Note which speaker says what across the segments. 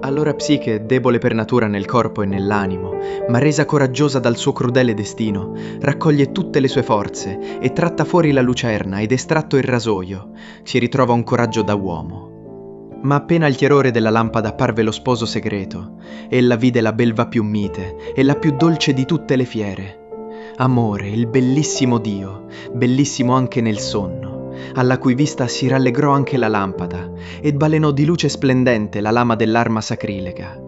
Speaker 1: Allora Psiche, debole per natura nel corpo e nell'animo, ma resa coraggiosa dal suo crudele destino, raccoglie tutte le sue forze e tratta fuori la lucerna ed estratto il rasoio, si ritrova un coraggio da uomo. Ma appena il chiarore della lampada apparve lo sposo segreto, ella vide la belva più mite e la più dolce di tutte le fiere. Amore, il bellissimo Dio, bellissimo anche nel sonno, alla cui vista si rallegrò anche la lampada ed balenò di luce splendente la lama dell'arma sacrilega.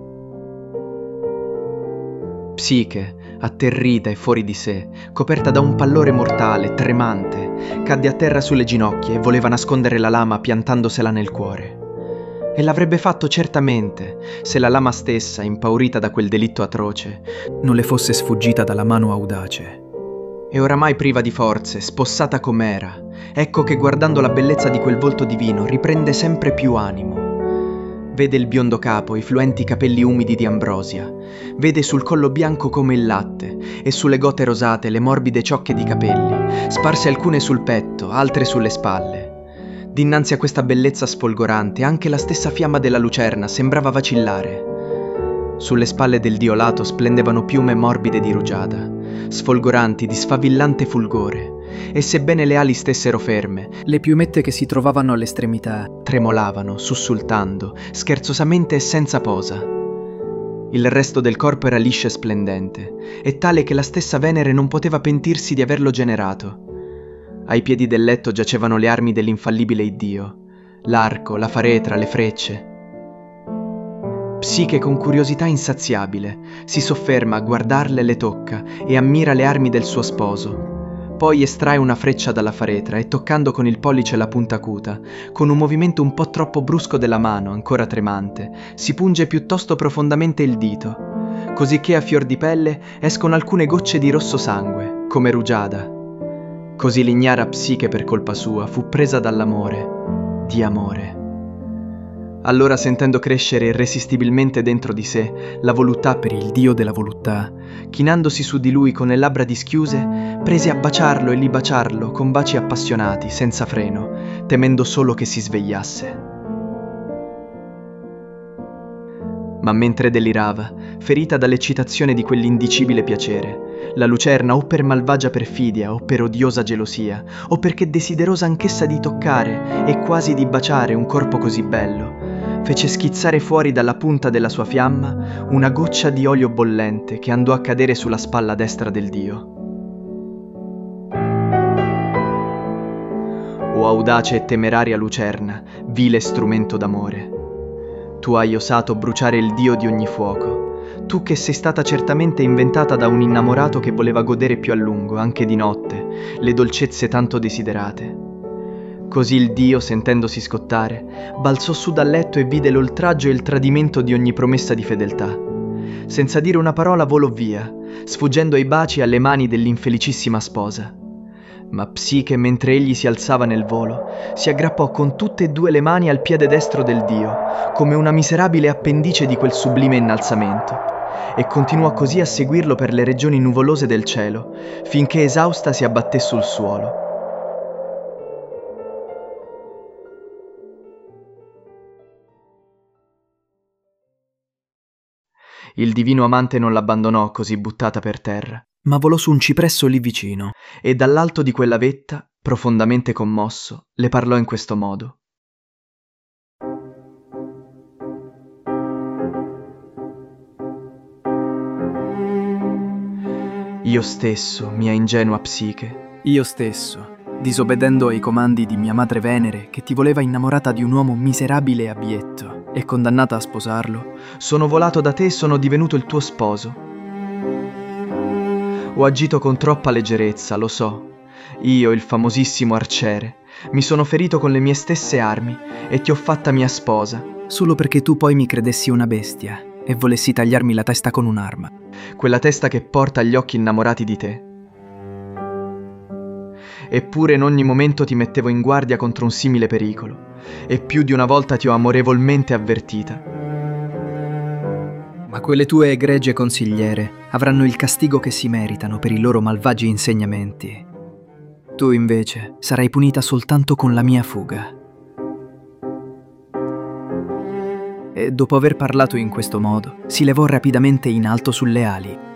Speaker 1: Psiche, atterrita e fuori di sé, coperta da un pallore mortale, tremante, cadde a terra sulle ginocchia e voleva nascondere la lama piantandosela nel cuore. E l'avrebbe fatto certamente se la lama stessa, impaurita da quel delitto atroce,
Speaker 2: non le fosse sfuggita dalla mano audace.
Speaker 1: E oramai priva di forze, spossata com'era, ecco che guardando la bellezza di quel volto divino riprende sempre più animo. Vede il biondo capo, i fluenti capelli umidi di ambrosia, vede sul collo bianco come il latte e sulle gote rosate le morbide ciocche di capelli, sparse alcune sul petto, altre sulle spalle. Dinanzi a questa bellezza sfolgorante anche la stessa fiamma della lucerna sembrava vacillare. Sulle spalle del dio lato splendevano piume morbide di rugiada, sfolgoranti di sfavillante fulgore, e sebbene le ali stessero ferme,
Speaker 2: le piumette che si trovavano all'estremità
Speaker 1: tremolavano, sussultando, scherzosamente e senza posa. Il resto del corpo era liscio e splendente, e tale che la stessa Venere non poteva pentirsi di averlo generato. Ai piedi del letto giacevano le armi dell'infallibile Iddio, l'arco, la faretra, le frecce. Psiche con curiosità insaziabile si sofferma a guardarle e le tocca e ammira le armi del suo sposo. Poi estrae una freccia dalla faretra e toccando con il pollice la punta acuta, con un movimento un po' troppo brusco della mano, ancora tremante, si punge piuttosto profondamente il dito, così che a fior di pelle escono alcune gocce di rosso sangue, come rugiada. Così l'ignara Psiche per colpa sua fu presa dall'amore, di amore. Allora, sentendo crescere irresistibilmente dentro di sé la voluttà per il dio della voluttà, chinandosi su di lui con le labbra dischiuse, prese a baciarlo e libaciarlo con baci appassionati, senza freno, temendo solo che si svegliasse. Ma mentre delirava, ferita dall'eccitazione di quell'indicibile piacere, la lucerna, o per malvagia perfidia, o per odiosa gelosia, o perché desiderosa anch'essa di toccare e quasi di baciare un corpo così bello, fece schizzare fuori dalla punta della sua fiamma una goccia di olio bollente che andò a cadere sulla spalla destra del dio. O audace e temeraria lucerna, vile strumento d'amore, tu hai osato bruciare il dio di ogni fuoco, tu che sei stata certamente inventata da un innamorato che voleva godere più a lungo, anche di notte, le dolcezze tanto desiderate. Così il dio, sentendosi scottare, balzò su dal letto e vide l'oltraggio e il tradimento di ogni promessa di fedeltà. Senza dire una parola volò via, sfuggendo ai baci e alle mani dell'infelicissima sposa. Ma Psiche, mentre egli si alzava nel volo, si aggrappò con tutte e due le mani al piede destro del dio, come una miserabile appendice di quel sublime innalzamento, e continuò così a seguirlo per le regioni nuvolose del cielo, finché esausta si abbatté sul suolo. Il divino amante non l'abbandonò così buttata per terra,
Speaker 2: ma volò su un cipresso lì vicino,
Speaker 1: e dall'alto di quella vetta, profondamente commosso, le parlò in questo modo. Io stesso, mia ingenua Psiche,
Speaker 2: io stesso, disobbedendo ai comandi di mia madre Venere, che ti voleva innamorata di un uomo miserabile e abietto, e condannata a sposarlo,
Speaker 1: sono volato da te e sono divenuto il tuo sposo. Ho agito con troppa leggerezza, lo so. Io, il famosissimo arciere, mi sono ferito con le mie stesse armi e ti ho fatta mia sposa.
Speaker 2: Solo perché tu poi mi credessi una bestia e volessi tagliarmi la testa con un'arma.
Speaker 1: Quella testa che porta gli occhi innamorati di te. Eppure in ogni momento ti mettevo in guardia contro un simile pericolo, e più di una volta ti ho amorevolmente avvertita.
Speaker 2: Ma quelle tue egregie consigliere avranno il castigo che si meritano per i loro malvagi insegnamenti. Tu invece sarai punita soltanto con la mia fuga. e dopo aver parlato in questo modo, si levò rapidamente in alto sulle ali.